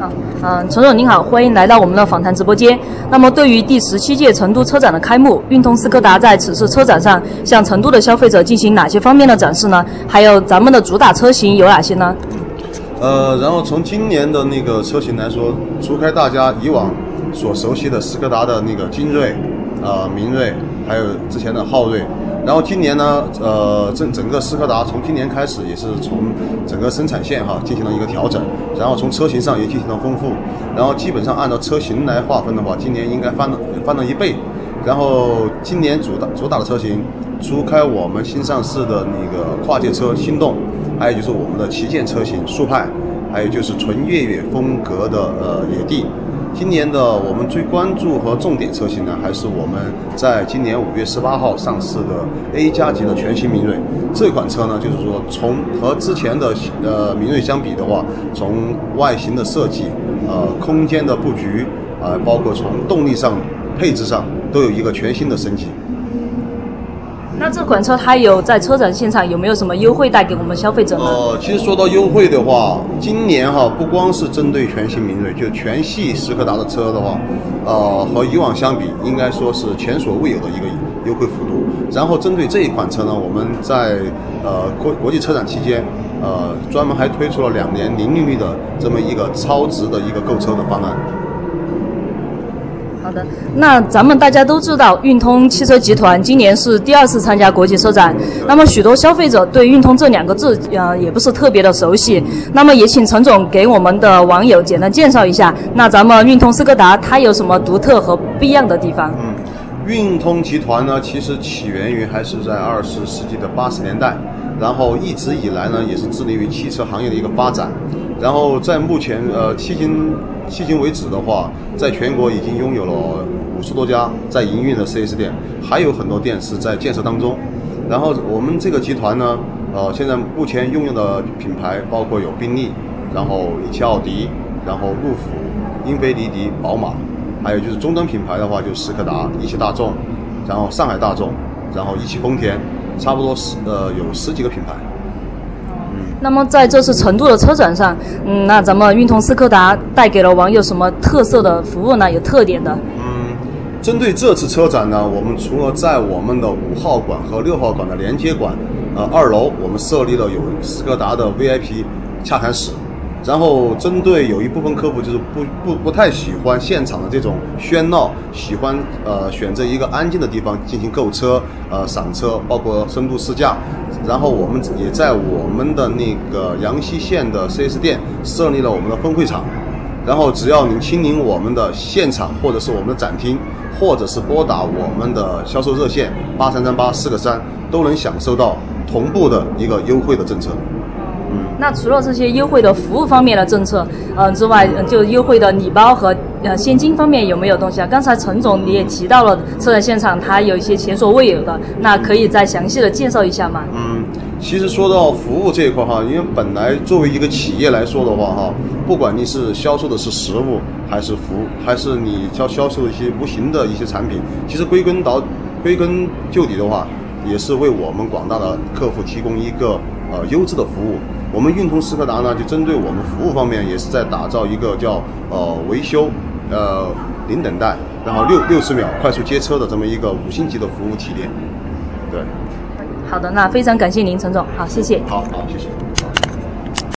好，陈总您好，欢迎来到我们的访谈直播间。那么，对于第17届成都车展的开幕，运通斯柯达在此次车展上向成都的消费者进行哪些方面的展示呢？还有咱们的主打车型有哪些呢？ 然后从今年的那个车型来说，除开大家以往所熟悉的斯柯达的那个精锐、明锐，还有之前的昊锐。然后今年呢，整个斯柯达从今年开始也是从整个生产线进行了一个调整，然后从车型上也进行了丰富，然后基本上按照车型来划分的话，今年应该翻了1倍。然后今年主打的车型，除开我们新上市的那个跨界车心动，还有就是我们的旗舰车型速派，还有就是纯越野风格的野地。今年的我们最关注和重点车型呢，还是我们在今年5月18号上市的 A 加级的全新明锐。这款车呢，就是说从和之前的明锐相比的话，从外形的设计、空间的布局包括从动力上、配置上都有一个全新的升级。 那这款车它有在车展现场有没有什么优惠带给我们消费者呢？ 其实说到优惠的话，今年不光是针对全新明锐，就全系斯柯达的车的话，和以往相比，应该说是前所未有的一个优惠幅度。然后针对这一款车呢，我们在国际车展期间，专门还推出了2年零利率的这么一个超值的一个购车的方案。 好的，那咱们大家都知道，运通汽车集团今年是第2次参加国际车展。那么许多消费者对运通这2个字也不是特别的熟悉。那么也请陈总给我们的网友简单介绍一下，那咱们运通斯柯达它有什么独特和不一样的地方？ 运通集团呢，其实起源于还是在20世纪的80年代，然后一直以来呢，也是致力于汽车行业的一个发展。然后在目前迄今为止的话，在全国已经拥有了50多家在营运的 4S 店，还有很多店是在建设当中。然后我们这个集团呢，现在目前拥有的品牌包括有宾利，然后一汽奥迪，然后路虎、英菲尼迪、宝马，还有就是中端品牌的话，就斯柯达、一汽大众，然后上海大众，然后一汽丰田，差不多有10几个品牌。 那么在这次成都的车展上，那咱们运通斯柯达带给了网友什么特色的服务呢？有特点的？ 针对这次车展呢，我们除了在我们的5号馆和6号馆的连接馆，2楼我们设立了有斯柯达的 VIP 洽谈室。然后针对有一部分客户就是不太喜欢现场的这种喧闹，喜欢选择一个安静的地方进行购车、赏车，包括深度试驾。然后我们也在我们的那个阳西县的 4S 店设立了我们的分会场。然后只要您亲临我们的现场，或者是我们的展厅，或者是拨打我们的销售热线8338-4个3，都能享受到同步的一个优惠的政策。 那除了这些优惠的服务方面的政策，之外，就优惠的礼包和现金方面有没有东西啊？刚才陈总你也提到了车展现场它有一些前所未有的，那可以再详细的介绍一下吗？ 其实说到服务这一块因为本来作为一个企业来说的话不管你是销售的是实物还是服务，还是你销售一些无形的一些产品，其实归根究底的话，也是为我们广大的客户提供一个优质的服务。我们运通斯柯达呢，就针对我们服务方面，也是在打造一个叫维修零等待，然后60秒快速接车的这么一个5星级的服务体验。对， 好的，那非常感谢您，陈总，好，谢谢。 好，谢谢。